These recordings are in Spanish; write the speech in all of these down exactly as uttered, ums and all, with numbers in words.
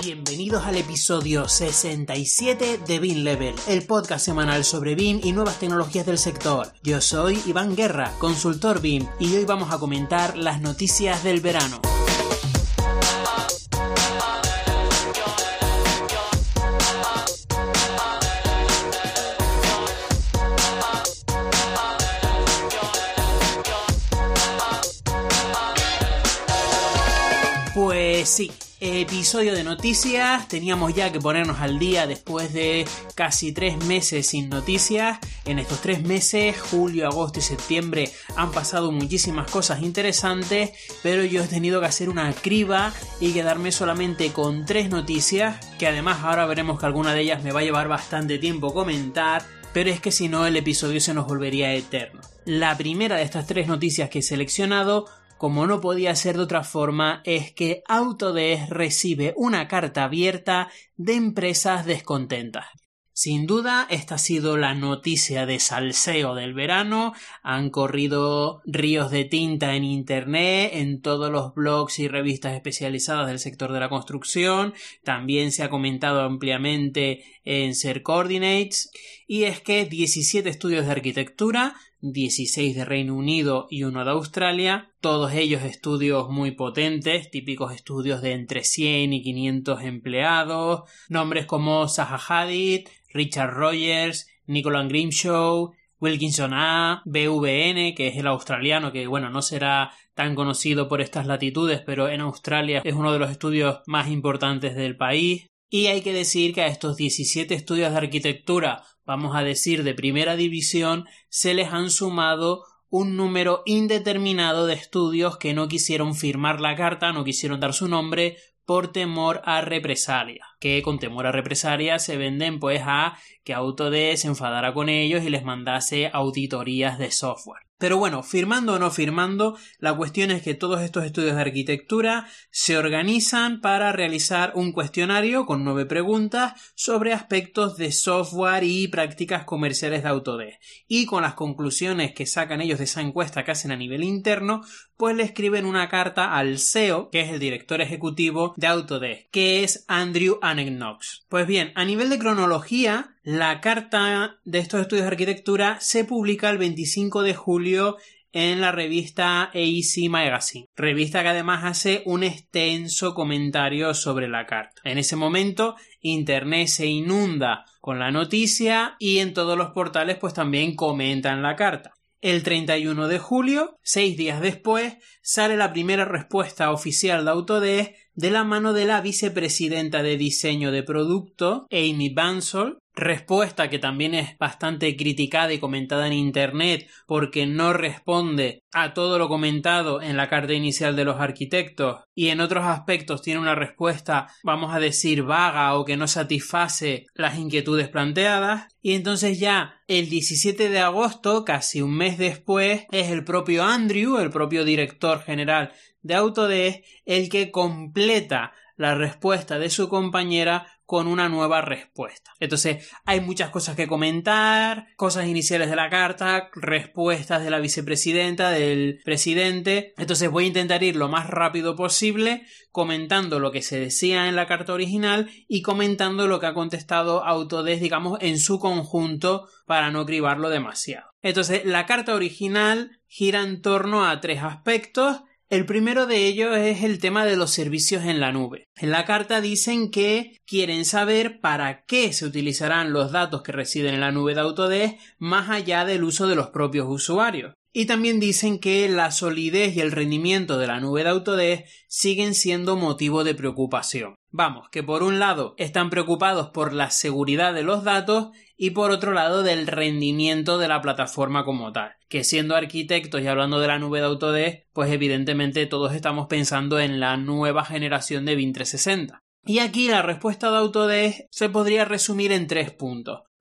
Bienvenidos al episodio sesenta y siete de Beam Level, el podcast semanal sobre Beam y nuevas tecnologías del sector. Yo soy Iván Guerra, consultor Beam, y hoy vamos a comentar las noticias del verano. Pues sí, episodio de noticias. Teníamos ya que ponernos al día después de casi tres meses sin noticias. En estos tres meses, julio, agosto y septiembre, han pasado muchísimas cosas interesantes, pero yo he tenido que hacer una criba y quedarme solamente con tres noticias, que además ahora veremos que alguna de ellas me va a llevar bastante tiempo comentar, pero es que si no el episodio se nos volvería eterno. La primera de estas tres noticias que he seleccionado, como no podía ser de otra forma, es que Autodesk recibe una carta abierta de empresas descontentas. Sin duda, esta ha sido la noticia de salseo del verano. Han corrido ríos de tinta en internet, en todos los blogs y revistas especializadas del sector de la construcción. También se ha comentado ampliamente en Ser Coordinates. Y es que diecisiete estudios de arquitectura, dieciséis de Reino Unido y uno de Australia, todos ellos estudios muy potentes, típicos estudios de entre cien y quinientos empleados, nombres como Zaha Hadid, Richard Rogers, Nicola Grimshaw, Wilkinson A, B V N, que es el australiano, que bueno, no será tan conocido por estas latitudes, pero en Australia es uno de los estudios más importantes del país. Y hay que decir que a estos diecisiete estudios de arquitectura, vamos a decir de primera división, se les han sumado un número indeterminado de estudios que no quisieron firmar la carta, no quisieron dar su nombre por temor a represalia. Que con temor a represalia se venden pues a que Autodesk se enfadara con ellos y les mandase auditorías de software. Pero bueno, firmando o no firmando, la cuestión es que todos estos estudios de arquitectura se organizan para realizar un cuestionario con nueve preguntas sobre aspectos de software y prácticas comerciales de Autodesk. Y con las conclusiones que sacan ellos de esa encuesta que hacen a nivel interno, pues le escriben una carta al C E O, que es el director ejecutivo de Autodesk, que es Andrew Anagnox. Pues bien, a nivel de cronología, la carta de estos estudios de arquitectura se publica el veinticinco de julio en la revista A E C Magazine, revista que además hace un extenso comentario sobre la carta. En ese momento, internet se inunda con la noticia y en todos los portales pues también comentan la carta. El treinta y uno de julio, seis días después, sale la primera respuesta oficial de Autodesk de la mano de la vicepresidenta de diseño de producto, Amy Bansal, respuesta que también es bastante criticada y comentada en internet porque no responde a todo lo comentado en la carta inicial de los arquitectos y en otros aspectos tiene una respuesta, vamos a decir, vaga o que no satisface las inquietudes planteadas. Y entonces ya el diecisiete de agosto, casi un mes después, es el propio Andrew, el propio director general de Autodesk, el que completa la respuesta de su compañera con una nueva respuesta. Entonces hay muchas cosas que comentar, cosas iniciales de la carta, respuestas de la vicepresidenta, del presidente. Entonces voy a intentar ir lo más rápido posible comentando lo que se decía en la carta original y comentando lo que ha contestado Autodesk, digamos, en su conjunto para no cribarlo demasiado. Entonces la carta original gira en torno a tres aspectos. El primero de ellos es el tema de los servicios en la nube. En la carta dicen que quieren saber para qué se utilizarán los datos que residen en la nube de Autodesk más allá del uso de los propios usuarios. Y también dicen que la solidez y el rendimiento de la nube de Autodesk siguen siendo motivo de preocupación. Vamos, que por un lado están preocupados por la seguridad de los datos y por otro lado del rendimiento de la plataforma como tal. Que siendo arquitectos y hablando de la nube de Autodesk, pues evidentemente todos estamos pensando en la nueva generación de Beam trescientos sesenta. Y aquí la respuesta de Autodesk se podría resumir en tres puntos.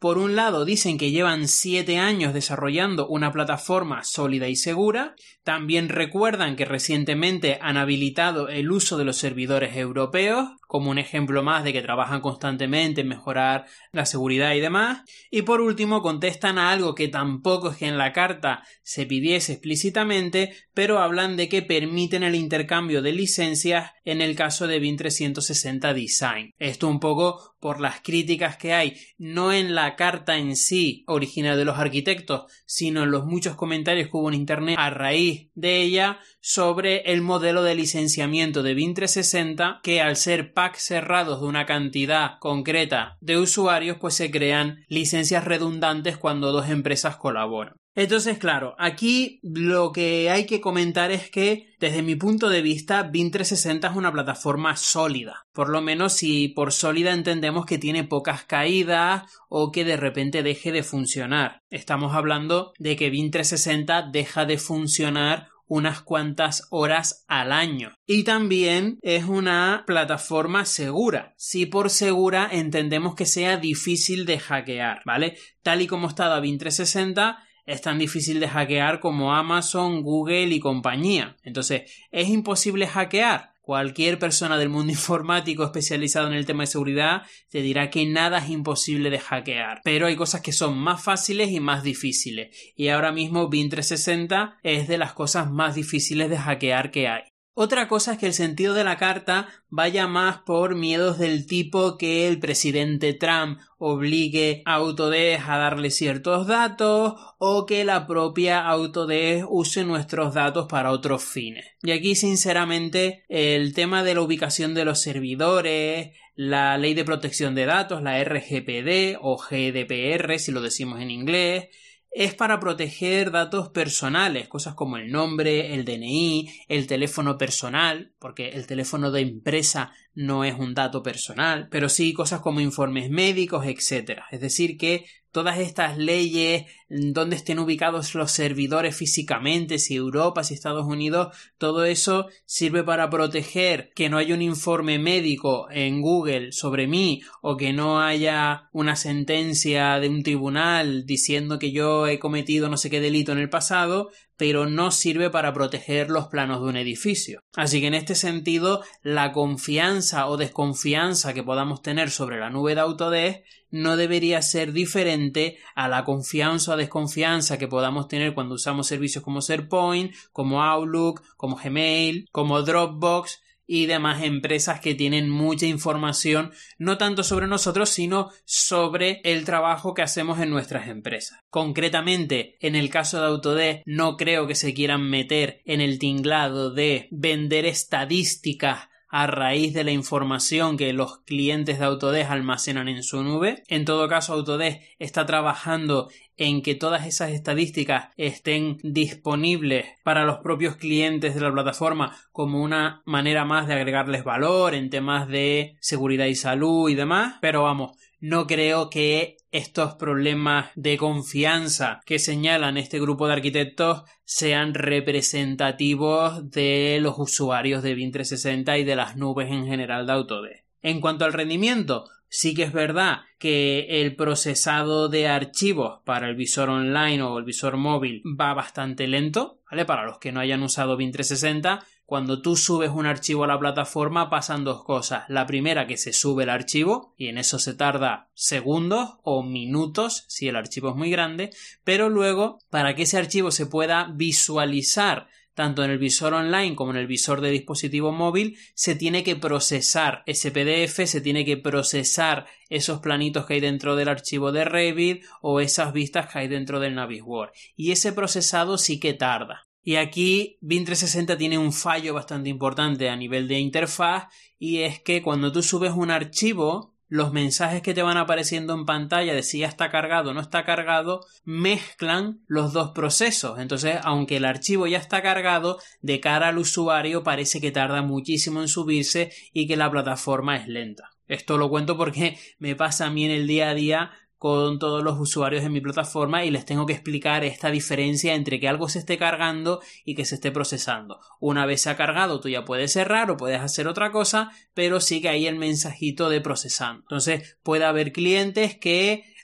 Por un lado dicen que llevan siete años desarrollando una plataforma sólida y segura. También recuerdan que recientemente han habilitado el uso de los servidores europeos, como un ejemplo más de que trabajan constantemente en mejorar la seguridad y demás. Y por último contestan a algo que tampoco es que en la carta se pidiese explícitamente, pero hablan de que permiten el intercambio de licencias en el caso de Win trescientos sesenta Design. Esto un poco por las críticas que hay, no en la carta en sí original de los arquitectos, sino en los muchos comentarios que hubo en internet a raíz de ella sobre el modelo de licenciamiento de Win trescientos sesenta, que al ser packs cerrados de una cantidad concreta de usuarios, pues se crean licencias redundantes cuando dos empresas colaboran. Entonces, claro, aquí lo que hay que comentar es que, desde mi punto de vista, Win trescientos sesenta es una plataforma sólida. Por lo menos si por sólida entendemos que tiene pocas caídas o que de repente deje de funcionar. Estamos hablando de que Win trescientos sesenta deja de funcionar unas cuantas horas al año. Y también es una plataforma segura. Si por segura entendemos que sea difícil de hackear, ¿vale? Tal y como está Win trescientos sesenta... es tan difícil de hackear como Amazon, Google y compañía. Entonces, ¿es imposible hackear? Cualquier persona del mundo informático especializado en el tema de seguridad te dirá que nada es imposible de hackear. Pero hay cosas que son más fáciles y más difíciles. Y ahora mismo Win trescientos sesenta es de las cosas más difíciles de hackear que hay. Otra cosa es que el sentido de la carta vaya más por miedos del tipo que el presidente Trump obligue a Autodesk a darle ciertos datos o que la propia Autodesk use nuestros datos para otros fines. Y aquí, sinceramente, el tema de la ubicación de los servidores, la ley de protección de datos, la R G P D o G D P R si lo decimos en inglés, es para proteger datos personales, cosas como el nombre, el D N I, el teléfono personal, porque el teléfono de empresa no es un dato personal, pero sí cosas como informes médicos, etcétera. Es decir que todas estas leyes, dónde estén ubicados los servidores físicamente, si Europa, si Estados Unidos, todo eso sirve para proteger que no haya un informe médico en Google sobre mí o que no haya una sentencia de un tribunal diciendo que yo he cometido no sé qué delito en el pasado, pero no sirve para proteger los planos de un edificio. Así que en este sentido, la confianza o desconfianza que podamos tener sobre la nube de Autodesk no debería ser diferente a la confianza o desconfianza que podamos tener cuando usamos servicios como SharePoint, como Outlook, como Gmail, como Dropbox y demás empresas que tienen mucha información, no tanto sobre nosotros, sino sobre el trabajo que hacemos en nuestras empresas. Concretamente, en el caso de Autodesk, no creo que se quieran meter en el tinglado de vender estadísticas a raíz de la información que los clientes de Autodesk almacenan en su nube. En todo caso, Autodesk está trabajando en que todas esas estadísticas estén disponibles para los propios clientes de la plataforma como una manera más de agregarles valor en temas de seguridad y salud y demás. Pero vamos, no creo que estos problemas de confianza que señalan este grupo de arquitectos sean representativos de los usuarios de Win trescientos sesenta y de las nubes en general de Autodesk. En cuanto al rendimiento, sí que es verdad que el procesado de archivos para el visor online o el visor móvil va bastante lento, ¿vale? Para los que no hayan usado Win trescientos sesenta, cuando tú subes un archivo a la plataforma pasan dos cosas. La primera, que se sube el archivo y en eso se tarda segundos o minutos si el archivo es muy grande, pero luego para que ese archivo se pueda visualizar tanto en el visor online como en el visor de dispositivo móvil, se tiene que procesar ese P D F, se tiene que procesar esos planitos que hay dentro del archivo de Revit o esas vistas que hay dentro del Navisworks. Y ese procesado sí que tarda. Y aquí Win trescientos sesenta tiene un fallo bastante importante a nivel de interfaz, y es que cuando tú subes un archivo, los mensajes que te van apareciendo en pantalla de si ya está cargado o no está cargado mezclan los dos procesos. Entonces, aunque el archivo ya está cargado, de cara al usuario parece que tarda muchísimo en subirse y que la plataforma es lenta. Esto lo cuento porque me pasa a mí en el día a día con todos los usuarios en mi plataforma y les tengo que explicar esta diferencia entre que algo se esté cargando y que se esté procesando. Una vez se ha cargado, tú ya puedes cerrar o puedes hacer otra cosa, pero sí que hay el mensajito de procesando. Entonces puede haber clientes que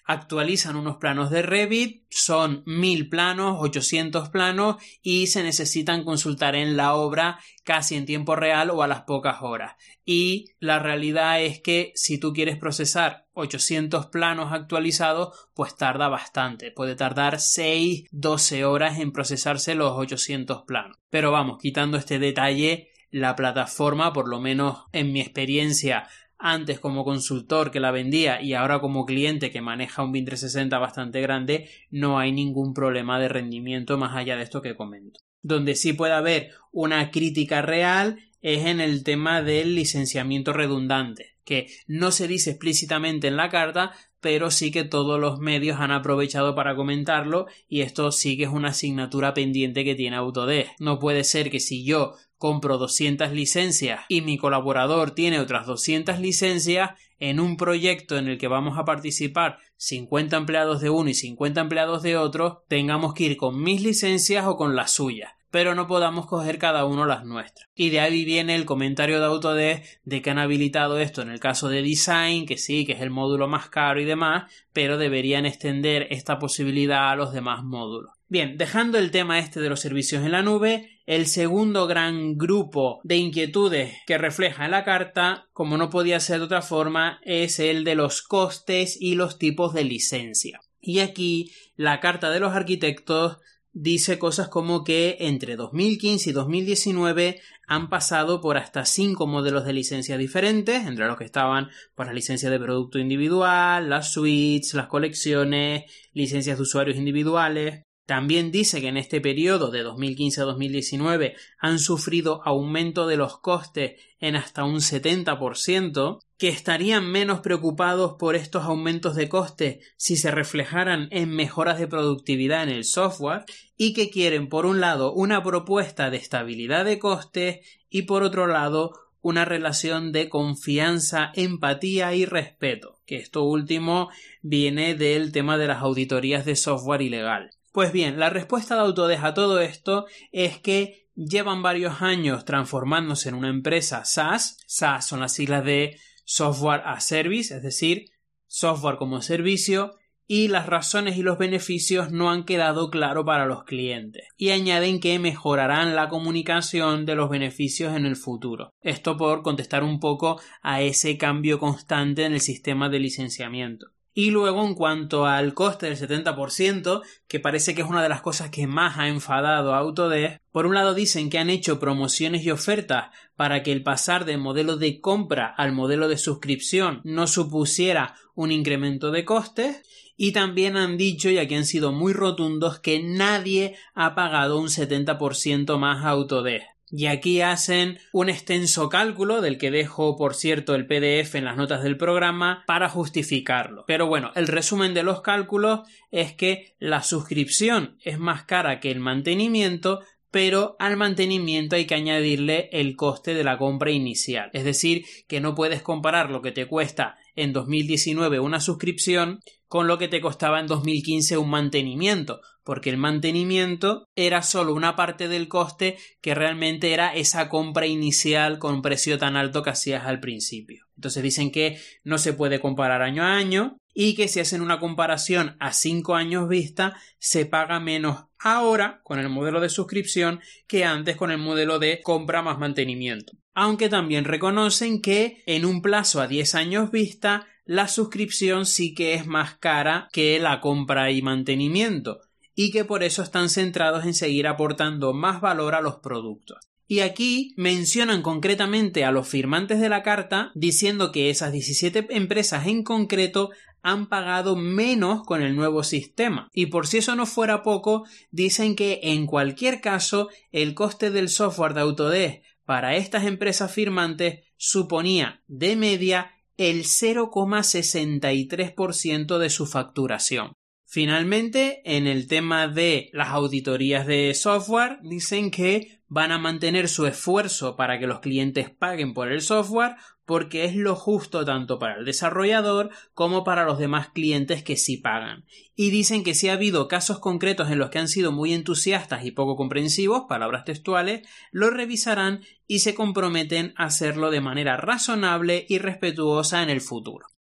actualizan unos planos de Revit, son mil planos, ochocientos planos y se necesitan consultar en la obra casi en tiempo real o a las pocas horas. Y la realidad es que si tú quieres procesar ochocientos planos actualizados, pues tarda bastante. Puede tardar seis, doce horas en procesarse los ochocientos planos. Pero vamos, quitando este detalle, la plataforma, por lo menos en mi experiencia, antes como consultor que la vendía y ahora como cliente que maneja un BIM trescientos sesenta bastante grande, no hay ningún problema de rendimiento más allá de esto que comento. Donde sí puede haber una crítica real es en el tema del licenciamiento redundante, que no se dice explícitamente en la carta, pero sí que todos los medios han aprovechado para comentarlo y esto sí que es una asignatura pendiente que tiene Autodesk. No puede ser que si yo compro doscientas licencias y mi colaborador tiene otras doscientas licencias, en un proyecto en el que vamos a participar cincuenta empleados de uno y cincuenta empleados de otro, tengamos que ir con mis licencias o con las suyas, pero no podamos coger cada uno las nuestras. Y de ahí viene el comentario de Autodesk de que han habilitado esto en el caso de Design, que sí, que es el módulo más caro y demás, pero deberían extender esta posibilidad a los demás módulos. Bien, dejando el tema este de los servicios en la nube, el segundo gran grupo de inquietudes que refleja la carta, como no podía ser de otra forma, es el de los costes y los tipos de licencia. Y aquí la carta de los arquitectos dice cosas como que entre dos mil quince y dos mil diecinueve han pasado por hasta cinco modelos de licencia diferentes, entre los que estaban pues, la licencia de producto individual, las suites, las colecciones, licencias de usuarios individuales. También dice que en este periodo de dos mil quince a dos mil diecinueve han sufrido aumento de los costes en hasta un setenta por ciento, que estarían menos preocupados por estos aumentos de costes si se reflejaran en mejoras de productividad en el software y que quieren, por un lado, una propuesta de estabilidad de costes y, por otro lado, una relación de confianza, empatía y respeto, que esto último viene del tema de las auditorías de software ilegal. Pues bien, la respuesta de Autodesk a todo esto es que llevan varios años transformándose en una empresa SaaS. SaaS son las siglas de Software as Service, es decir, software como servicio, y las razones y los beneficios no han quedado claro para los clientes. Y añaden que mejorarán la comunicación de los beneficios en el futuro. Esto por contestar un poco a ese cambio constante en el sistema de licenciamiento. Y luego, en cuanto al coste del setenta por ciento, que parece que es una de las cosas que más ha enfadado a Autodesk, por un lado dicen que han hecho promociones y ofertas para que el pasar del modelo de compra al modelo de suscripción no supusiera un incremento de costes, y también han dicho, y aquí han sido muy rotundos, que nadie ha pagado un setenta por ciento más a Autodesk. Y aquí hacen un extenso cálculo, del que dejo, por cierto, el P D F en las notas del programa, para justificarlo. Pero bueno, el resumen de los cálculos es que la suscripción es más cara que el mantenimiento, pero al mantenimiento hay que añadirle el coste de la compra inicial. Es decir, que no puedes comparar lo que te cuesta en dos mil diecinueve una suscripción con lo que te costaba en dos mil quince un mantenimiento, porque el mantenimiento era solo una parte del coste que realmente era esa compra inicial con precio tan alto que hacías al principio. Entonces dicen que no se puede comparar año a año y que si hacen una comparación a cinco años vista se paga menos ahora con el modelo de suscripción que antes con el modelo de compra más mantenimiento. Aunque también reconocen que en un plazo a diez años vista la suscripción sí que es más cara que la compra y mantenimiento y que por eso están centrados en seguir aportando más valor a los productos. Y aquí mencionan concretamente a los firmantes de la carta diciendo que esas diecisiete empresas en concreto han pagado menos con el nuevo sistema. Y por si eso no fuera poco, dicen que en cualquier caso el coste del software de Autodesk para estas empresas firmantes suponía de media el cero coma sesenta y tres por ciento de su facturación. Finalmente, en el tema de las auditorías de software, dicen que van a mantener su esfuerzo para que los clientes paguen por el software porque es lo justo tanto para el desarrollador como para los demás clientes que sí pagan. Y dicen que si ha habido casos concretos en los que han sido muy entusiastas y poco comprensivos, palabras textuales, lo revisarán y se comprometen a hacerlo de manera razonable y respetuosa en el futuro.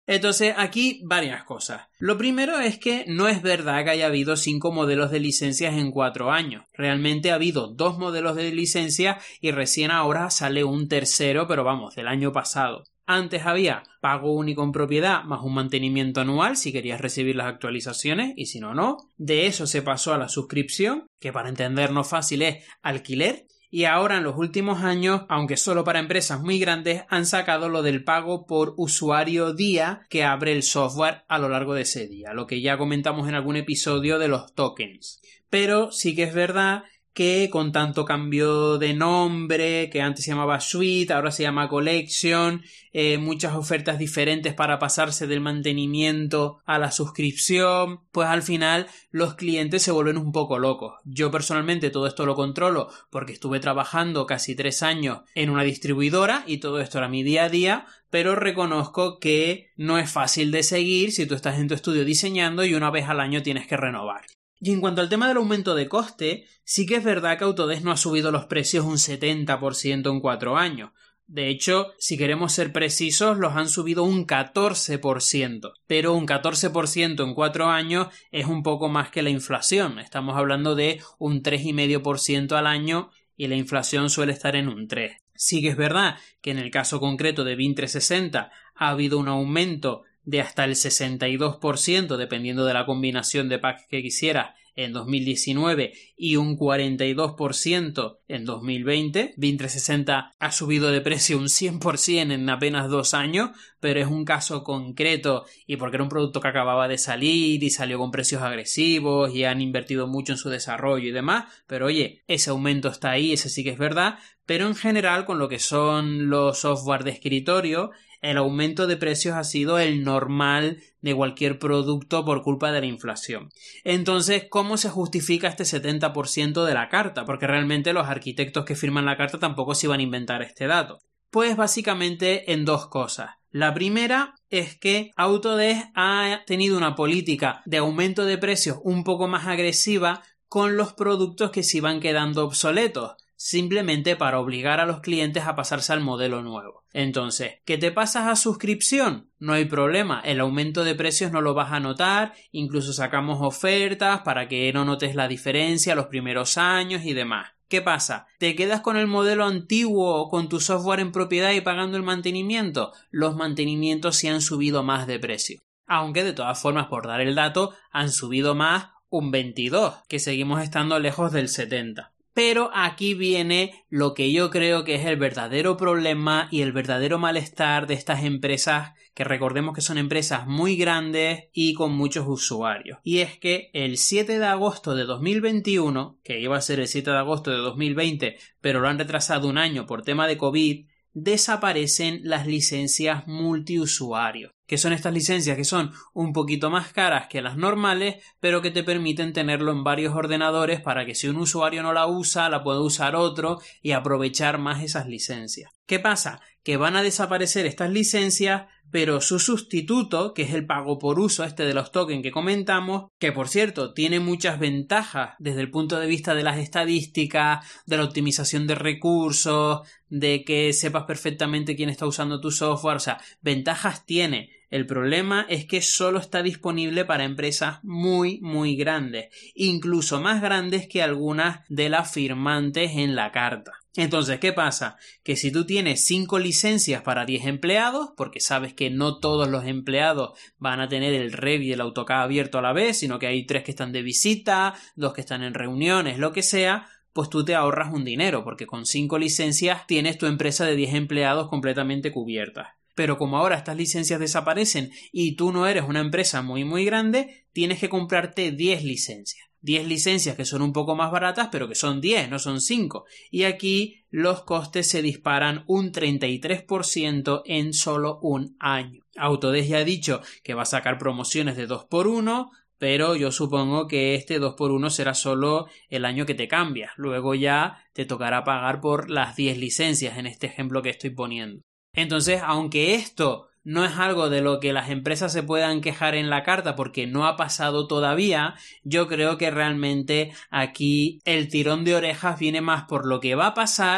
Entonces, aquí varias cosas. Lo primero es que no es verdad que haya habido cinco modelos de licencias en cuatro años. Realmente ha habido dos modelos de licencia y recién ahora sale un tercero, pero vamos, del año pasado. Antes había pago único en propiedad más un mantenimiento anual si querías recibir las actualizaciones y si no, no. De eso se pasó a la suscripción, que para entendernos fácil es alquiler. Y ahora en los últimos años, aunque solo para empresas muy grandes, han sacado lo del pago por usuario día que abre el software a lo largo de ese día, lo que ya comentamos en algún episodio de los tokens. Pero sí que es verdad que con tanto cambio de nombre, que antes se llamaba Suite, ahora se llama Collection, eh, muchas ofertas diferentes para pasarse del mantenimiento a la suscripción, pues al final los clientes se vuelven un poco locos. Yo personalmente todo esto lo controlo porque estuve trabajando casi tres años en una distribuidora y todo esto era mi día a día, pero reconozco que no es fácil de seguir si tú estás en tu estudio diseñando y una vez al año tienes que renovar. Y en cuanto al tema del aumento de coste, sí que es verdad que Autodesk no ha subido los precios un setenta por ciento en cuatro años. De hecho, si queremos ser precisos, los han subido un catorce por ciento. Pero un catorce por ciento en cuatro años es un poco más que la inflación. Estamos hablando de un tres coma cinco por ciento al año y la inflación suele estar en un tres por ciento. Sí que es verdad que en el caso concreto de BIM trescientos sesenta ha habido un aumento de hasta el sesenta y dos por ciento dependiendo de la combinación de packs que quisieras en dos mil diecinueve y un cuarenta y dos por ciento en dos mil veinte. BIM trescientos sesenta ha subido de precio un cien por ciento en apenas dos años, pero es un caso concreto y porque era un producto que acababa de salir y salió con precios agresivos y han invertido mucho en su desarrollo y demás, pero oye, ese aumento está ahí, ese sí que es verdad, pero en general con lo que son los software de escritorio, el aumento de precios ha sido el normal de cualquier producto por culpa de la inflación. Entonces, ¿cómo se justifica este setenta por ciento de la carta? Porque realmente los arquitectos que firman la carta tampoco se iban a inventar este dato. Pues básicamente en dos cosas. La primera es que Autodesk ha tenido una política de aumento de precios un poco más agresiva con los productos que se iban quedando obsoletos, simplemente para obligar a los clientes a pasarse al modelo nuevo. Entonces, ¿que te pasas a suscripción? No hay problema, el aumento de precios no lo vas a notar, incluso sacamos ofertas para que no notes la diferencia los primeros años y demás. ¿Qué pasa? ¿Te quedas con el modelo antiguo con tu software en propiedad y pagando el mantenimiento? Los mantenimientos sí han subido más de precio. Aunque de todas formas, por dar el dato, han subido más un veintidós, que seguimos estando lejos del setenta. Pero aquí viene lo que yo creo que es el verdadero problema y el verdadero malestar de estas empresas, que recordemos que son empresas muy grandes y con muchos usuarios. Y es que el siete de agosto de dos mil veintiuno, que iba a ser el siete de agosto de dos mil veinte, pero lo han retrasado un año por tema de COVID, desaparecen las licencias multiusuario. Que son estas licencias que son un poquito más caras que las normales, pero que te permiten tenerlo en varios ordenadores para que si un usuario no la usa, la pueda usar otro y aprovechar más esas licencias. ¿Qué pasa? Que van a desaparecer estas licencias, pero su sustituto, que es el pago por uso este de los tokens que comentamos, que por cierto tiene muchas ventajas desde el punto de vista de las estadísticas, de la optimización de recursos, de que sepas perfectamente quién está usando tu software, o sea, ventajas tiene. El problema es que solo está disponible para empresas muy, muy grandes, incluso más grandes que algunas de las firmantes en la carta. Entonces, ¿qué pasa? Que si tú tienes cinco licencias para diez empleados, porque sabes que no todos los empleados van a tener el Revit y el AutoCAD abierto a la vez, sino que hay tres que están de visita, dos que están en reuniones, lo que sea, pues tú te ahorras un dinero, porque con cinco licencias tienes tu empresa de diez empleados completamente cubierta. Pero como ahora estas licencias desaparecen y tú no eres una empresa muy muy grande, tienes que comprarte diez licencias. diez licencias que son un poco más baratas, pero que son diez, no son cinco. Y aquí los costes se disparan un treinta y tres por ciento en solo un año. Autodesk ya ha dicho que va a sacar promociones de dos por uno, pero yo supongo que este dos por uno será solo el año que te cambias. Luego ya te tocará pagar por las diez licencias en este ejemplo que estoy poniendo. Entonces, aunque esto no es algo de lo que las empresas se puedan quejar en la carta porque no ha pasado todavía, yo creo que realmente aquí el tirón de orejas viene más por lo que va a pasar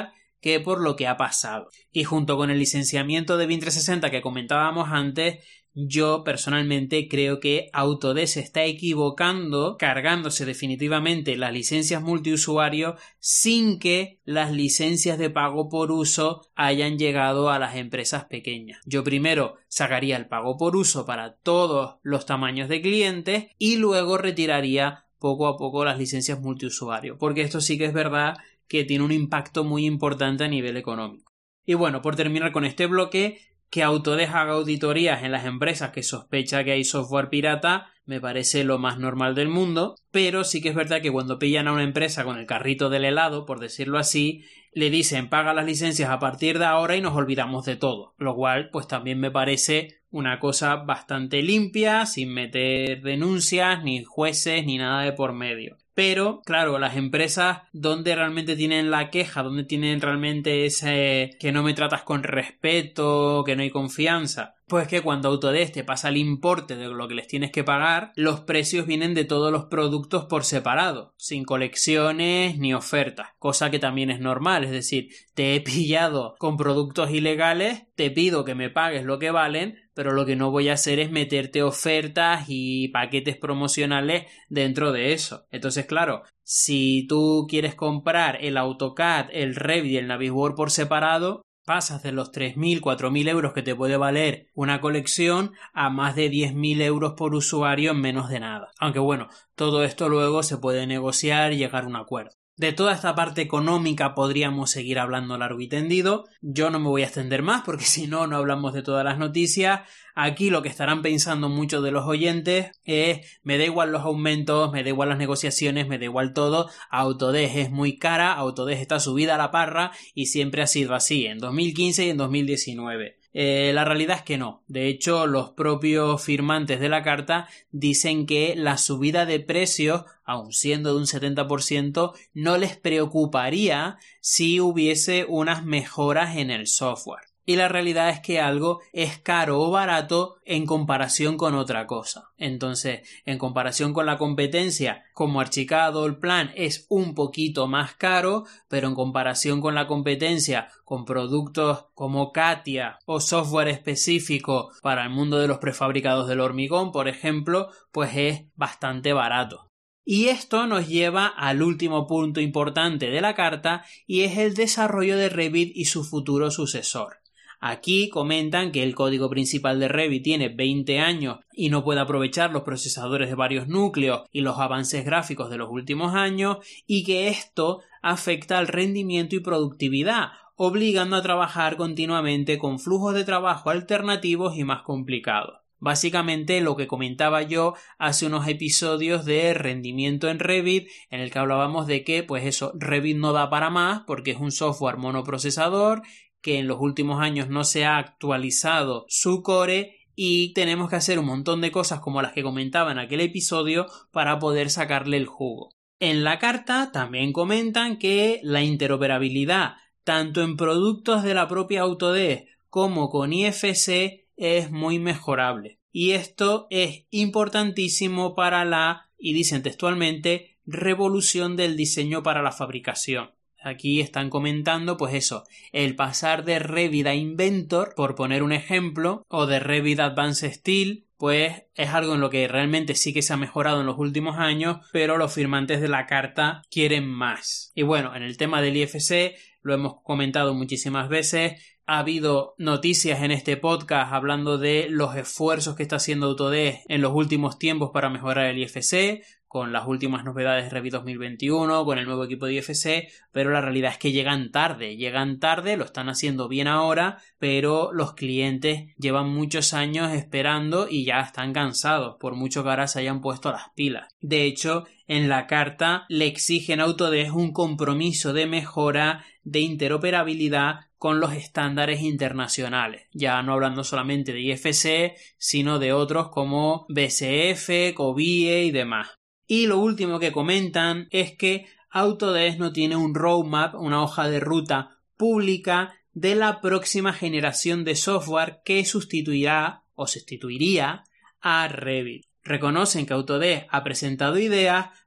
que por lo que ha pasado. Y junto con el licenciamiento de Bing trescientos sesenta que comentábamos antes, yo personalmente creo que Autodesk se está equivocando cargándose definitivamente las licencias multiusuario sin que las licencias de pago por uso hayan llegado a las empresas pequeñas. Yo primero sacaría el pago por uso para todos los tamaños de clientes y luego retiraría poco a poco las licencias multiusuario, porque esto sí que es verdad que tiene un impacto muy importante a nivel económico. Y bueno, por terminar con este bloque, que Autodesk haga auditorías en las empresas que sospecha que hay software pirata me parece lo más normal del mundo, pero sí que es verdad que cuando pillan a una empresa con el carrito del helado, por decirlo así, le dicen paga las licencias a partir de ahora y nos olvidamos de todo, lo cual pues también me parece una cosa bastante limpia, sin meter denuncias, ni jueces, ni nada de por medio. Pero, claro, las empresas donde realmente tienen la queja, donde tienen realmente ese que no me tratas con respeto, que no hay confianza, pues que cuando Autodesk te pasa el importe de lo que les tienes que pagar, los precios vienen de todos los productos por separado, sin colecciones ni ofertas, cosa que también es normal, es decir, te he pillado con productos ilegales, te pido que me pagues lo que valen, pero lo que no voy a hacer es meterte ofertas y paquetes promocionales dentro de eso. Entonces, claro, si tú quieres comprar el AutoCAD, el Revit y el Navisworks por separado, pasas de los tres mil, cuatro mil euros que te puede valer una colección a más de diez mil euros por usuario en menos de nada. Aunque bueno, todo esto luego se puede negociar y llegar a un acuerdo. De toda esta parte económica podríamos seguir hablando largo y tendido. Yo no me voy a extender más porque si no, no hablamos de todas las noticias. Aquí lo que estarán pensando muchos de los oyentes es me da igual los aumentos, me da igual las negociaciones, me da igual todo. Autodesk es muy cara, Autodesk está subida a la parra y siempre ha sido así en dos mil quince y en dos mil diecinueve. Eh, la realidad es que no. De hecho, los propios firmantes de la carta dicen que la subida de precios, aun siendo de un setenta por ciento, no les preocuparía si hubiese unas mejoras en el software. Y la realidad es que algo es caro o barato en comparación con otra cosa. Entonces, en comparación con la competencia, como Archicad o Allplan es un poquito más caro, pero en comparación con la competencia, con productos como Catia o software específico para el mundo de los prefabricados del hormigón, por ejemplo, pues es bastante barato. Y esto nos lleva al último punto importante de la carta y es el desarrollo de Revit y su futuro sucesor. Aquí comentan que el código principal de Revit tiene veinte años y no puede aprovechar los procesadores de varios núcleos y los avances gráficos de los últimos años y que esto afecta al rendimiento y productividad, obligando a trabajar continuamente con flujos de trabajo alternativos y más complicados. Básicamente lo que comentaba yo hace unos episodios de rendimiento en Revit, en el que hablábamos de que, pues eso, Revit no da para más porque es un software monoprocesador que en los últimos años no se ha actualizado su core y tenemos que hacer un montón de cosas como las que comentaba en aquel episodio para poder sacarle el jugo. En la carta también comentan que la interoperabilidad tanto en productos de la propia Autodesk como con I F C es muy mejorable. Y esto es importantísimo para la, y dicen textualmente, revolución del diseño para la fabricación. Aquí están comentando, pues eso, el pasar de Revit a Inventor, por poner un ejemplo, o de Revit Advanced Steel, pues es algo en lo que realmente sí que se ha mejorado en los últimos años, pero los firmantes de la carta quieren más. Y bueno, en el tema del I F C, lo hemos comentado muchísimas veces, ha habido noticias en este podcast hablando de los esfuerzos que está haciendo Autodesk en los últimos tiempos para mejorar el I F C, con las últimas novedades de Revit dos mil veintiuno, con el nuevo equipo de I F C, pero la realidad es que llegan tarde, llegan tarde, lo están haciendo bien ahora, pero los clientes llevan muchos años esperando y ya están cansados, por mucho que ahora se hayan puesto las pilas. De hecho, en la carta le exigen a Autodesk un compromiso de mejora de interoperabilidad con los estándares internacionales, ya no hablando solamente de I F C, sino de otros como B S F, COBIE y demás. Y lo último que comentan es que Autodesk no tiene un roadmap, una hoja de ruta pública de la próxima generación de software que sustituirá o sustituiría a Revit. Reconocen que Autodesk ha presentado ideas,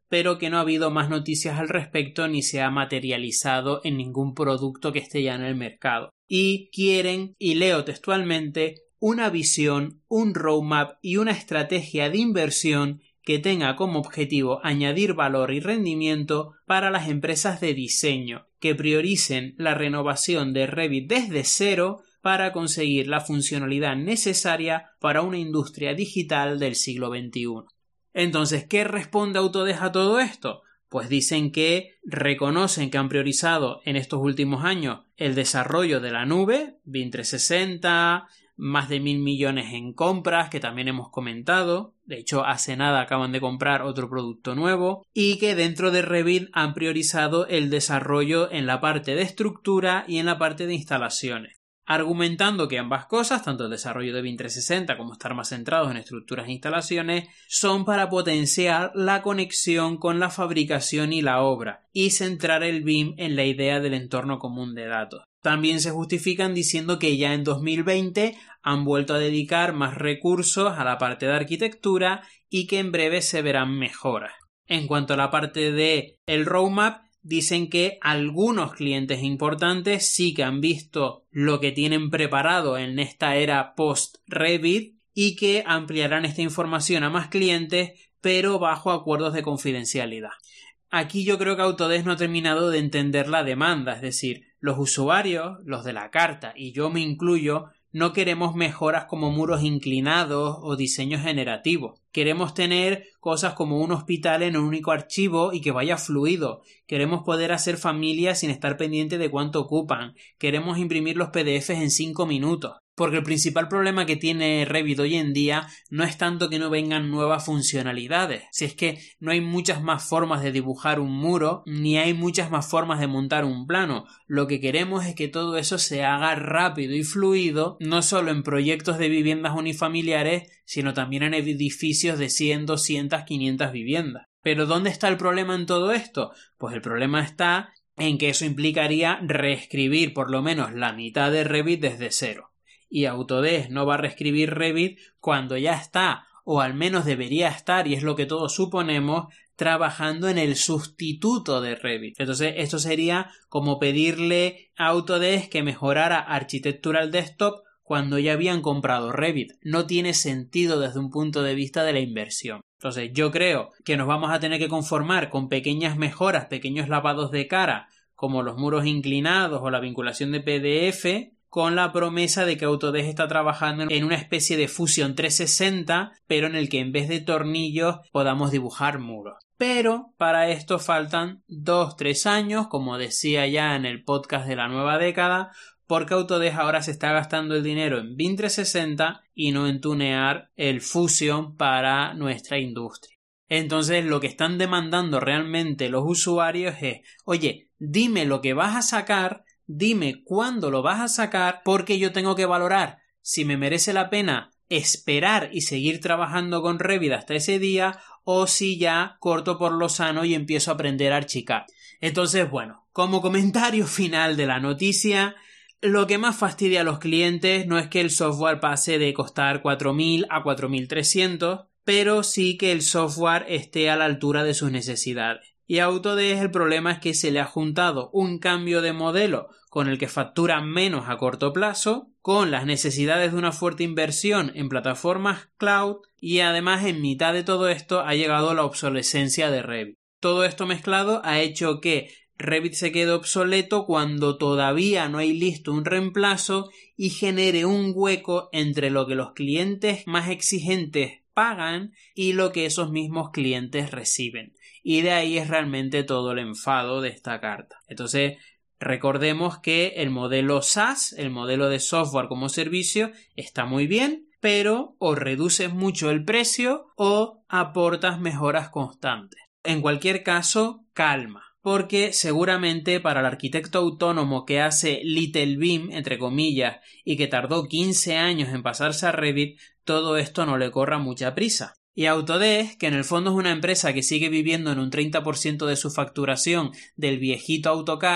pero que no ha habido más noticias al respecto ni se ha materializado en ningún producto que esté ya en el mercado. Y quieren, y leo textualmente, una visión, un roadmap y una estrategia de inversión que tenga como objetivo añadir valor y rendimiento para las empresas de diseño, que prioricen la renovación de Revit desde cero para conseguir la funcionalidad necesaria para una industria digital del siglo veintiuno. Entonces, ¿qué responde Autodesk a todo esto? Pues dicen que reconocen que han priorizado en estos últimos años el desarrollo de la nube, B I M trescientos sesenta, más de mil millones en compras, que también hemos comentado. De hecho, hace nada acaban de comprar otro producto nuevo. Y que dentro de Revit han priorizado el desarrollo en la parte de estructura y en la parte de instalaciones. Argumentando que ambas cosas, tanto el desarrollo de B I M trescientos sesenta como estar más centrados en estructuras e instalaciones, son para potenciar la conexión con la fabricación y la obra, y centrar el B I M en la idea del entorno común de datos. También se justifican diciendo que ya en dos mil veinte han vuelto a dedicar más recursos a la parte de arquitectura y que en breve se verán mejoras. En cuanto a la parte de el roadmap, dicen que algunos clientes importantes sí que han visto lo que tienen preparado en esta era post-Revit y que ampliarán esta información a más clientes, pero bajo acuerdos de confidencialidad. Aquí yo creo que Autodesk no ha terminado de entender la demanda, es decir, los usuarios, los de la carta, y yo me incluyo, no queremos mejoras como muros inclinados o diseño generativo. Queremos tener cosas como un hospital en un único archivo y que vaya fluido. Queremos poder hacer familias sin estar pendiente de cuánto ocupan. Queremos imprimir los P D Efes en cinco minutos. Porque el principal problema que tiene Revit hoy en día no es tanto que no vengan nuevas funcionalidades. Si es que no hay muchas más formas de dibujar un muro, ni hay muchas más formas de montar un plano. Lo que queremos es que todo eso se haga rápido y fluido, no solo en proyectos de viviendas unifamiliares, sino también en edificios de cien, doscientas, quinientas viviendas. ¿Pero dónde está el problema en todo esto? Pues el problema está en que eso implicaría reescribir por lo menos la mitad de Revit desde cero. Y Autodesk no va a reescribir Revit cuando ya está, o al menos debería estar, y es lo que todos suponemos, trabajando en el sustituto de Revit. Entonces esto sería como pedirle a Autodesk que mejorara Architectural Desktop cuando ya habían comprado Revit. No tiene sentido desde un punto de vista de la inversión. Entonces yo creo que nos vamos a tener que conformar con pequeñas mejoras, pequeños lavados de cara, como los muros inclinados o la vinculación de P D F, con la promesa de que Autodesk está trabajando en una especie de Fusion trescientos sesenta, pero en el que en vez de tornillos podamos dibujar muros. Pero para esto faltan dos tres años, como decía ya en el podcast de la nueva década, porque Autodesk ahora se está gastando el dinero en B I M trescientos sesenta y no en tunear el Fusion para nuestra industria. Entonces lo que están demandando realmente los usuarios es, oye, dime lo que vas a sacar, dime cuándo lo vas a sacar, porque yo tengo que valorar si me merece la pena esperar y seguir trabajando con Revit hasta ese día o si ya corto por lo sano y empiezo a aprender Archicad. Entonces, bueno, como comentario final de la noticia, lo que más fastidia a los clientes no es que el software pase de costar cuatro mil a cuatro mil trescientos, pero sí que el software esté a la altura de sus necesidades. Y a Autodesk el problema es que se le ha juntado un cambio de modelo con el que factura menos a corto plazo, con las necesidades de una fuerte inversión en plataformas cloud, y además en mitad de todo esto ha llegado la obsolescencia de Revit. Todo esto mezclado ha hecho que Revit se quede obsoleto cuando todavía no hay listo un reemplazo y genere un hueco entre lo que los clientes más exigentes pagan y lo que esos mismos clientes reciben. Y de ahí es realmente todo el enfado de esta carta. Entonces, recordemos que el modelo SaaS, el modelo de software como servicio, está muy bien, pero o reduces mucho el precio o aportas mejoras constantes. En cualquier caso, calma, porque seguramente para el arquitecto autónomo que hace Little B I M, entre comillas, y que tardó quince años en pasarse a Revit, todo esto no le corra mucha prisa. Y Autodesk, que en el fondo es una empresa que sigue viviendo en un treinta por ciento de su facturación del viejito AutoCAD,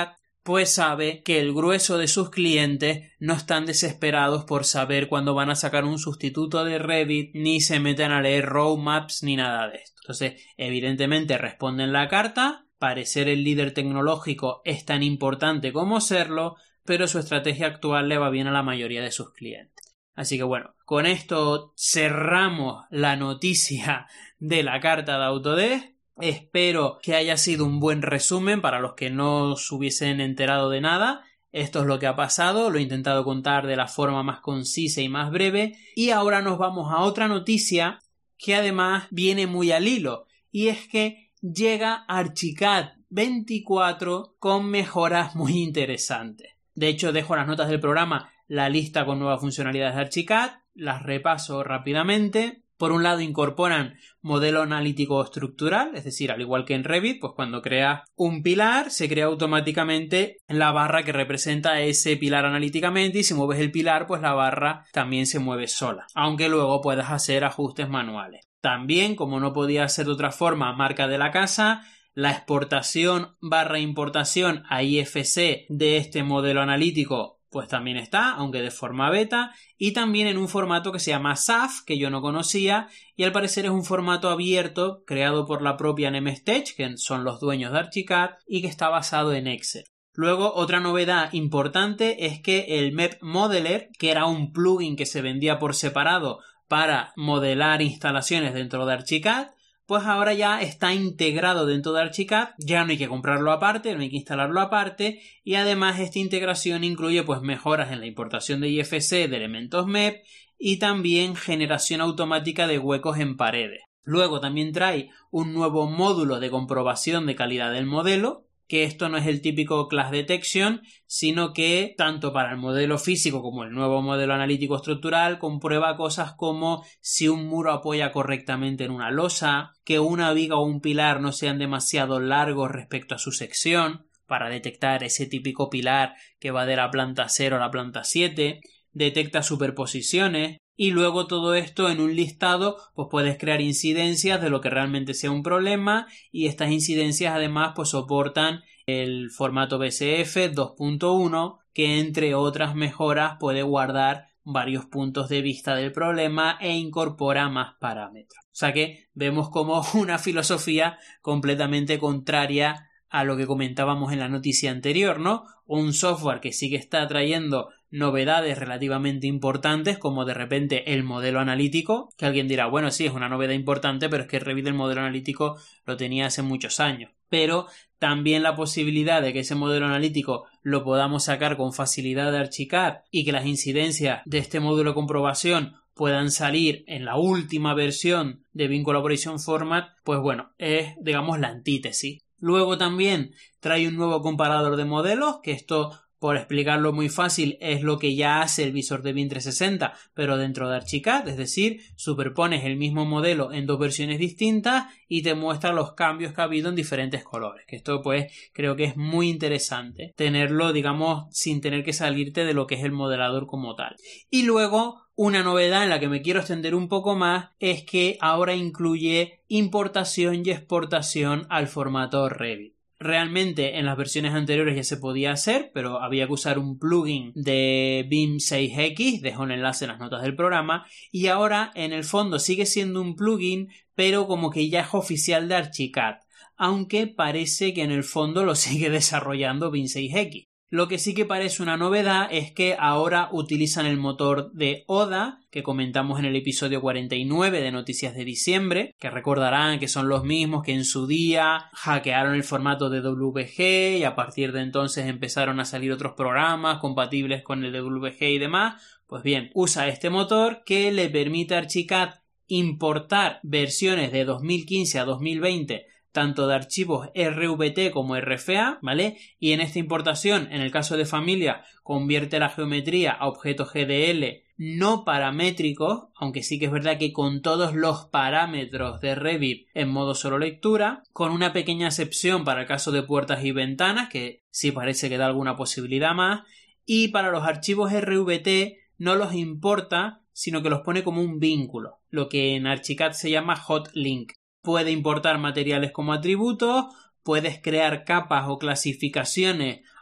pues sabe que el grueso de sus clientes no están desesperados por saber cuándo van a sacar un sustituto de Revit, ni se meten a leer roadmaps ni nada de esto. Entonces, evidentemente responden la carta, parecer el líder tecnológico es tan importante como serlo, pero su estrategia actual le va bien a la mayoría de sus clientes. Así que bueno, con esto cerramos la noticia de la carta de Autodesk. Espero que haya sido un buen resumen para los que no se hubiesen enterado de nada. Esto es lo que ha pasado, lo he intentado contar de la forma más concisa y más breve. Y ahora nos vamos a otra noticia que además viene muy al hilo, y es que llega Archicad veinticuatro con mejoras muy interesantes. De hecho, dejo en las notas del programa la lista con nuevas funcionalidades de Archicad, las repaso rápidamente. Por un lado, incorporan modelo analítico estructural, es decir, al igual que en Revit, pues cuando creas un pilar, se crea automáticamente la barra que representa ese pilar analíticamente, y si mueves el pilar, pues la barra también se mueve sola, aunque luego puedas hacer ajustes manuales. También, como no podía ser de otra forma, marca de la casa, la exportación barra importación a I F C de este modelo analítico pues también está, aunque de forma beta, y también en un formato que se llama S A F, que yo no conocía, y al parecer es un formato abierto creado por la propia Nemestech, que son los dueños de Archicad, y que está basado en Excel. Luego, otra novedad importante es que el M E P Modeler, que era un plugin que se vendía por separado para modelar instalaciones dentro de Archicad, pues ahora ya está integrado dentro de Archicad, ya no hay que comprarlo aparte, no hay que instalarlo aparte, y además esta integración incluye pues mejoras en la importación de I F C de elementos M E P y también generación automática de huecos en paredes. Luego también trae un nuevo módulo de comprobación de calidad del modelo, que esto no es el típico class detection, sino que tanto para el modelo físico como el nuevo modelo analítico estructural comprueba cosas como si un muro apoya correctamente en una losa, que una viga o un pilar no sean demasiado largos respecto a su sección, para detectar ese típico pilar que va de la planta cero a la planta siete, detecta superposiciones. Y luego todo esto en un listado, pues puedes crear incidencias de lo que realmente sea un problema, y estas incidencias además pues soportan el formato B C F dos punto uno, que entre otras mejoras puede guardar varios puntos de vista del problema e incorpora más parámetros. O sea que vemos como una filosofía completamente contraria a lo que comentábamos en la noticia anterior, ¿no? Un software que sí que está trayendo novedades relativamente importantes, como de repente el modelo analítico, que alguien dirá, bueno, sí, es una novedad importante, pero es que Revit el modelo analítico lo tenía hace muchos años. Pero también la posibilidad de que ese modelo analítico lo podamos sacar con facilidad de Archicad y que las incidencias de este módulo de comprobación puedan salir en la última versión de BIM Collaboration Format, pues bueno, es, digamos, la antítesis. Luego también trae un nuevo comparador de modelos, que esto, por explicarlo muy fácil, es lo que ya hace el visor de BIM trescientos sesenta, pero dentro de Archicad, es decir, superpones el mismo modelo en dos versiones distintas y te muestra los cambios que ha habido en diferentes colores, que esto pues creo que es muy interesante tenerlo, digamos, sin tener que salirte de lo que es el modelador como tal. Y luego, una novedad en la que me quiero extender un poco más es que ahora incluye importación y exportación al formato Revit. Realmente en las versiones anteriores ya se podía hacer, pero había que usar un plugin de BIM seis equis, dejo el enlace en las notas del programa, y ahora en el fondo sigue siendo un plugin, pero como que ya es oficial de Archicad, aunque parece que en el fondo lo sigue desarrollando BIM seis equis. Lo que sí que parece una novedad es que ahora utilizan el motor de Oda, que comentamos en el episodio cuarenta y nueve de Noticias de Diciembre, que recordarán que son los mismos que en su día hackearon el formato de W G y a partir de entonces empezaron a salir otros programas compatibles con el de W G y demás. Pues bien, usa este motor que le permite a Archicad importar versiones de dos mil quince a dos mil veinte tanto de archivos R V T como R F A, ¿vale? Y en esta importación, en el caso de familia, convierte la geometría a objetos G D L no paramétricos, aunque sí que es verdad que con todos los parámetros de Revit en modo solo lectura, con una pequeña excepción para el caso de puertas y ventanas, que sí parece que da alguna posibilidad más, y para los archivos R V T no los importa, sino que los pone como un vínculo, lo que en Archicad se llama hot link. Puede importar materiales como atributos, puedes crear capas o clasificaciones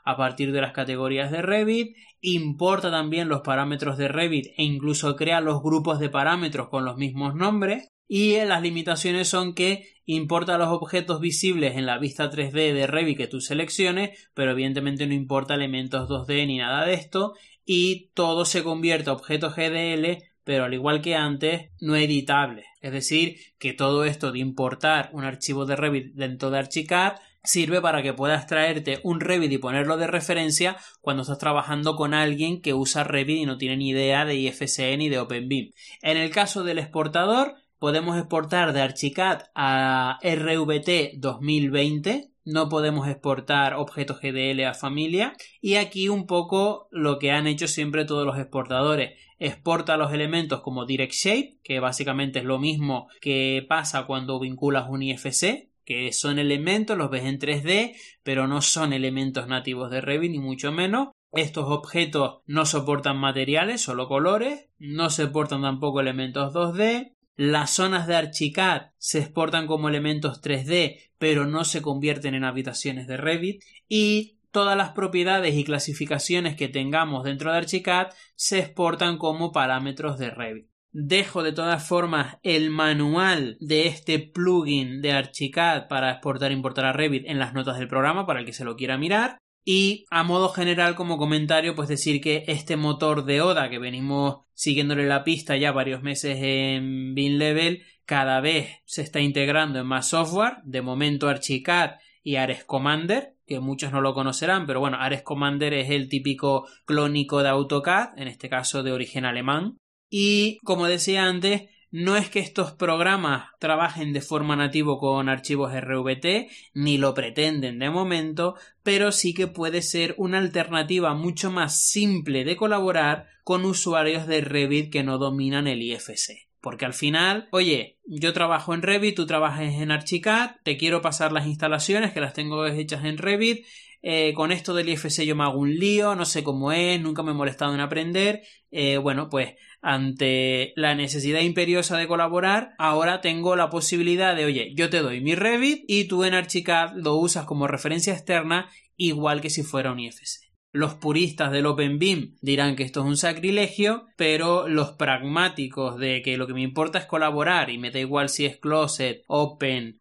a partir de las categorías de Revit, importa también los parámetros de Revit e incluso crea los grupos de parámetros con los mismos nombres. Y las limitaciones son que importa los objetos visibles en la vista tres D de Revit que tú selecciones, pero evidentemente no importa elementos dos D ni nada de esto, y todo se convierte a objetos G D L, pero al igual que antes, no editable. Es decir, que todo esto de importar un archivo de Revit dentro de Archicad sirve para que puedas traerte un Revit y ponerlo de referencia cuando estás trabajando con alguien que usa Revit y no tiene ni idea de I F C ni de OpenBIM. En el caso del exportador, podemos exportar de Archicad a R V T dos mil veinte, no podemos exportar objetos G D L a familia, y aquí un poco lo que han hecho siempre todos los exportadores. Exporta los elementos como Direct Shape, que básicamente es lo mismo que pasa cuando vinculas un I F C, que son elementos, los ves en tres D, pero no son elementos nativos de Revit, ni mucho menos. Estos objetos no soportan materiales, solo colores, no soportan tampoco elementos dos D. Las zonas de Archicad se exportan como elementos tres D, pero no se convierten en habitaciones de Revit, y todas las propiedades y clasificaciones que tengamos dentro de Archicad se exportan como parámetros de Revit. Dejo de todas formas el manual de este plugin de Archicad para exportar e importar a Revit en las notas del programa para el que se lo quiera mirar. Y a modo general, como comentario, pues decir que este motor de Oda, que venimos siguiéndole la pista ya varios meses en BIMlevel, cada vez se está integrando en más software. De momento Archicad y Ares Commander, que muchos no lo conocerán, pero bueno, Ares Commander es el típico clónico de AutoCAD, en este caso de origen alemán. Y como decía antes, no es que estos programas trabajen de forma nativa con archivos R V T, ni lo pretenden de momento, pero sí que puede ser una alternativa mucho más simple de colaborar con usuarios de Revit que no dominan el I F C. Porque al final, oye, yo trabajo en Revit, tú trabajas en Archicad, te quiero pasar las instalaciones que las tengo hechas en Revit, eh, con esto del I F C yo me hago un lío, no sé cómo es, nunca me he molestado en aprender, eh, bueno, pues ante la necesidad imperiosa de colaborar, ahora tengo la posibilidad de, oye, yo te doy mi Revit y tú en Archicad lo usas como referencia externa igual que si fuera un I F C. Los puristas del OpenBIM dirán que esto es un sacrilegio, pero los pragmáticos de que lo que me importa es colaborar y me da igual si es closet, open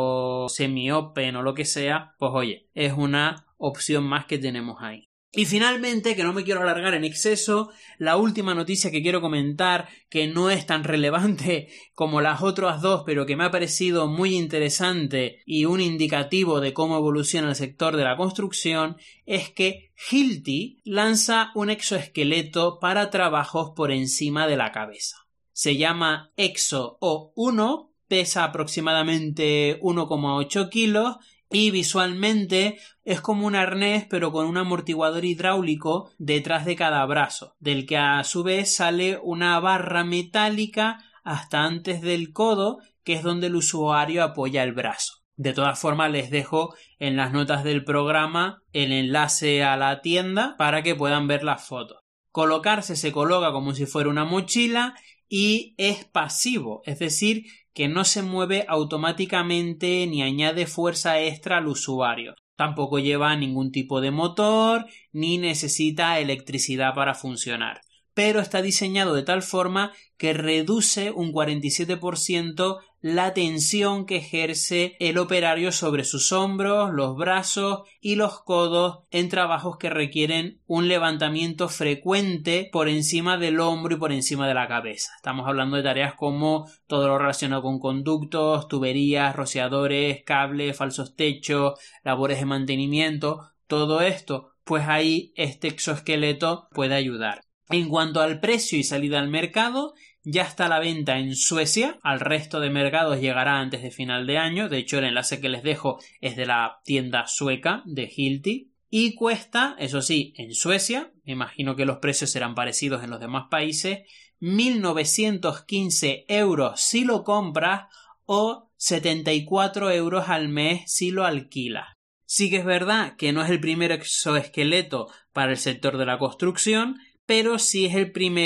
o semi-open o lo que sea, pues oye, es una opción más que tenemos ahí. Y finalmente, que no me quiero alargar en exceso, la última noticia que quiero comentar, que no es tan relevante como las otras dos, pero que me ha parecido muy interesante y un indicativo de cómo evoluciona el sector de la construcción, es que Hilti lanza un exoesqueleto para trabajos por encima de la cabeza. Se llama Exo O uno, pesa aproximadamente uno coma ocho kilos, y visualmente es como un arnés pero con un amortiguador hidráulico detrás de cada brazo, del que a su vez sale una barra metálica hasta antes del codo, que es donde el usuario apoya el brazo. De todas formas, les dejo en las notas del programa el enlace a la tienda para que puedan ver las fotos. Colocarse se coloca como si fuera una mochila y es pasivo, es decir, que no se mueve automáticamente ni añade fuerza extra al usuario. Tampoco lleva ningún tipo de motor ni necesita electricidad para funcionar. Pero está diseñado de tal forma que reduce un cuarenta y siete por ciento la tensión que ejerce el operario sobre sus hombros, los brazos y los codos en trabajos que requieren un levantamiento frecuente por encima del hombro y por encima de la cabeza. Estamos hablando de tareas como todo lo relacionado con conductos, tuberías, rociadores, cables, falsos techos, labores de mantenimiento. Todo esto, pues ahí este exoesqueleto puede ayudar. En cuanto al precio y salida al mercado, ya está a la venta en Suecia, al resto de mercados llegará antes de final de año, de hecho el enlace que les dejo es de la tienda sueca de Hilti, y cuesta, eso sí, en Suecia, me imagino que los precios serán parecidos en los demás países, mil novecientos quince euros si lo compras o setenta y cuatro euros al mes si lo alquilas. Sí que es verdad que no es el primer exoesqueleto para el sector de la construcción, pero sí es el primero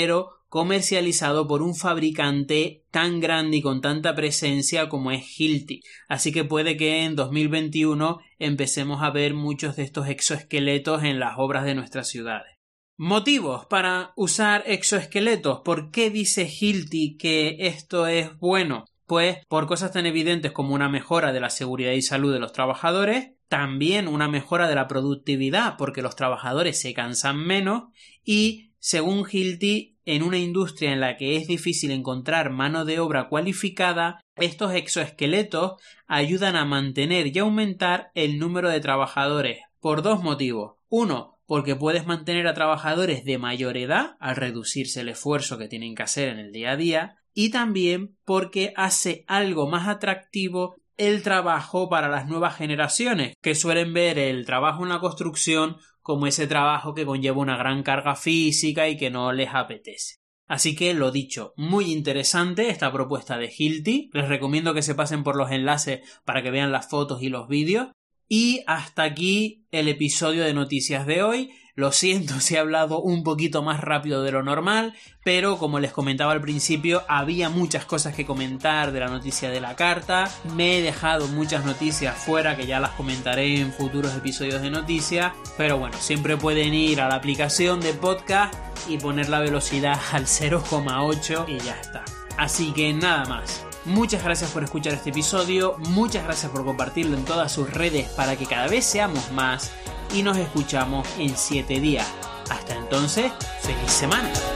comercializado por un fabricante tan grande y con tanta presencia como es Hilti. Así que puede que en dos mil veintiuno empecemos a ver muchos de estos exoesqueletos en las obras de nuestras ciudades. Motivos para usar exoesqueletos. ¿Por qué dice Hilti que esto es bueno? Pues por cosas tan evidentes como una mejora de la seguridad y salud de los trabajadores, también una mejora de la productividad porque los trabajadores se cansan menos y, según Hilti, en una industria en la que es difícil encontrar mano de obra cualificada, estos exoesqueletos ayudan a mantener y aumentar el número de trabajadores por dos motivos. Uno, porque puedes mantener a trabajadores de mayor edad al reducirse el esfuerzo que tienen que hacer en el día a día, y también porque hace algo más atractivo el trabajo para las nuevas generaciones, que suelen ver el trabajo en la construcción como ese trabajo que conlleva una gran carga física y que no les apetece. Así que, lo dicho, muy interesante esta propuesta de Hilti. Les recomiendo que se pasen por los enlaces para que vean las fotos y los vídeos. Y hasta aquí el episodio de noticias de hoy. Lo siento si he hablado un poquito más rápido de lo normal, pero como les comentaba al principio, había muchas cosas que comentar de la noticia de la carta. Me he dejado muchas noticias fuera que ya las comentaré en futuros episodios de noticias, pero bueno, siempre pueden ir a la aplicación de podcast y poner la velocidad al cero coma ocho y ya está. Así que nada más. Muchas gracias por escuchar este episodio, muchas gracias por compartirlo en todas sus redes para que cada vez seamos más y nos escuchamos en siete días. Hasta entonces, ¡feliz semana!